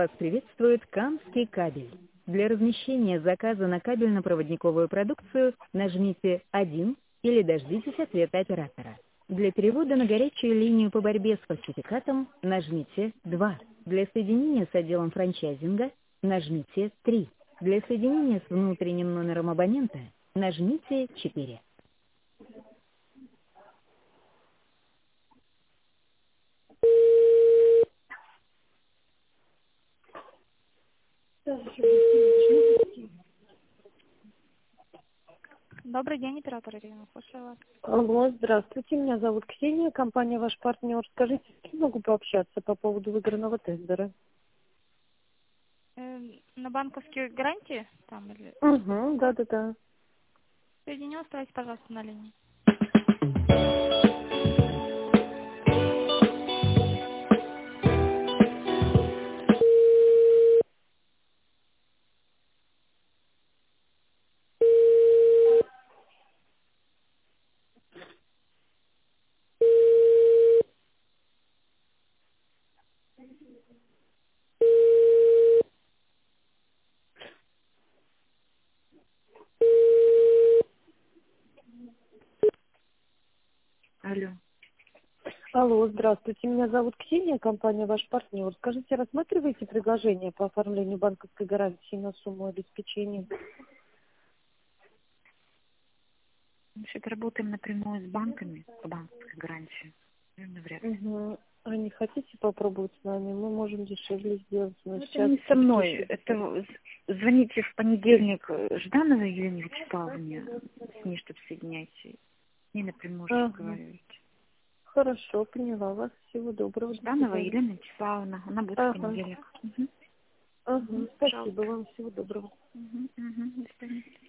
Вас приветствует Камский кабель. Для размещения заказа на кабельно-проводниковую продукцию нажмите 1 или дождитесь ответа оператора. Для перевода на горячую линию по борьбе с фальсификатом нажмите 2. Для соединения с отделом франчайзинга нажмите 3. Для соединения с внутренним номером абонента нажмите 4. Добрый день, оператор Ирина. Слушаю вас. Алло, здравствуйте, меня зовут Ксения, компания «Ваш партнер». Скажите, с кем могу пообщаться по поводу выигранного тендера? На банковские гарантии там или Угу, да-да-да. соединю, оставайтесь, пожалуйста, на линии. Алло. Алло, здравствуйте, меня зовут Ксения, компания «Ваш партнер». Скажите, рассматриваете предложение по оформлению банковской гарантии на сумму обеспечения? Мы вообще-то работаем напрямую с банками по банковской гарантии. Наверное, вряд ли. Угу. А не хотите попробовать с нами? Мы можем дешевле сделать. Но Это сейчас не со мной. еще Это звоните в понедельник Ждановой Елене Вячеславовне. С ней, чтобы соединяйте. Не напрямую разговариваете. Хорошо, поняла вас. Всего доброго. До Жданова свидания. Елена Вячеславовна. Она будет в понедельник. Угу. Спасибо вам. Всего доброго. Угу.